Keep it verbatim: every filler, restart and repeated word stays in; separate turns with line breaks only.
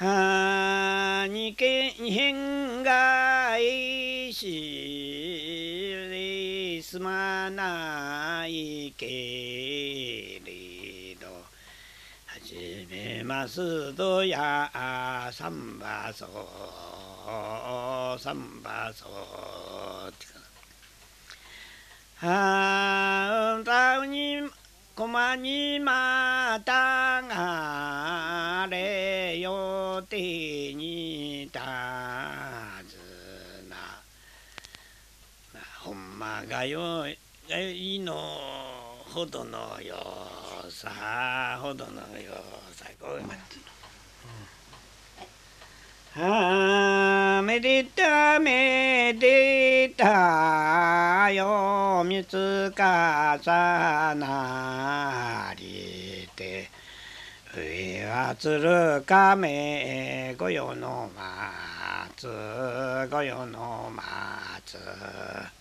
はにけんへんがいしすまないけれどはじめますとやさんばそうさんばそうはんたうにこまにまたがれよてにたずなほんまがよいのほどのよさほどのよさこうまってはめでためでたよみつかさなりて上は鶴亀御用の松御用の松